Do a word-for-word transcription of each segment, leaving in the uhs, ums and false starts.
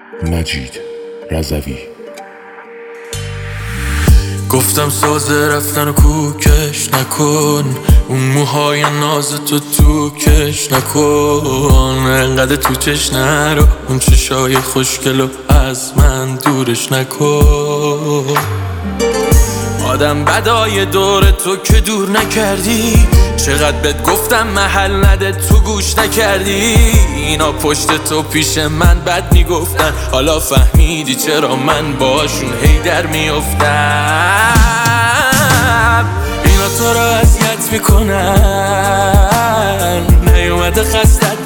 مجید رضوی. گفتم سازه رفتن و کوکش نکن، اون موهای ناز تو تو کش نکن، انقدر تو چش نرو، اون چشای خوشگلو از من دورش نکن. آدم بدای دور تو که دور نکردی، چقدر بهت گفتم محل نده تو گوش نکردی. اینا پشت تو پیش من بد میگفتن، حالا فهمیدی چرا من باشون هی در میافتم. اینا تو رو اذیت میکنن، نیومده خستت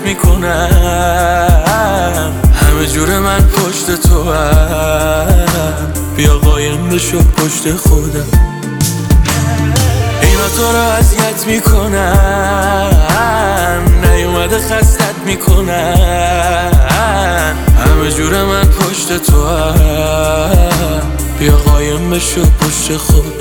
میکنن، همه جور من پشت تو هم، بیا قایم بشو پشت خودم. اینا تو رو اذیت میکنن، نیومده خستت میکنن، همه جور من پشت تو هم، بیا قایم بشو پشت خودم.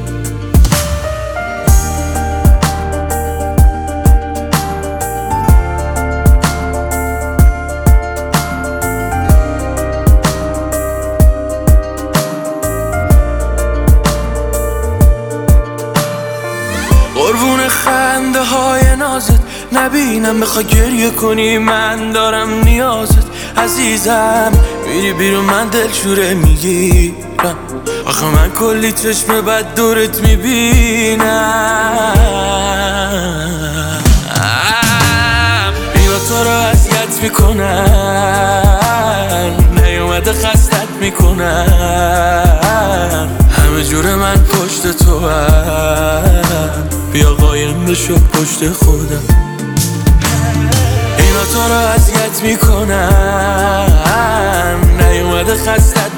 قربون خنده های نازت نبینم، بخوای گریه کنی من دارم نیازت. عزیزم میری بیرون من دلشوره میگیرم، آخه من کلی چشم بد دورت میبینم. اینا تو رو اذیت میکنن، نیومده خستت میکنن، همه جور من پشت تو هم، بیا قایم بشو پشت خودم. اینا تو رو اذیت میکنن، نیومده خستت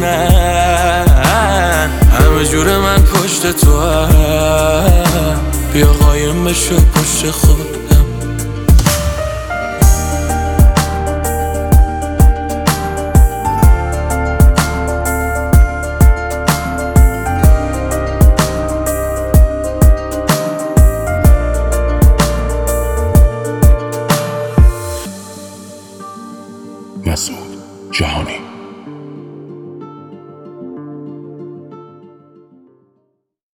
میکنن، همه جور من پشت تو هم، بیا قایم بشو پشت خودم.